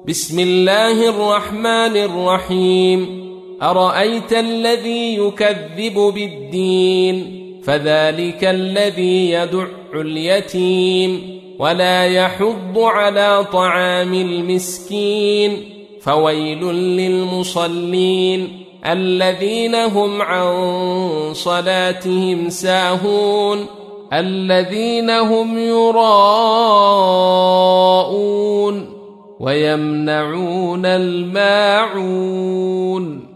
بسم الله الرحمن الرحيم أرأيت الذي يكذب بالدين فذلك الذي يدع اليتيم ولا يحض على طعام المسكين فويل للمصلين الذين هم عن صلاتهم ساهون الذين هم يراءون ويمنعون الماعون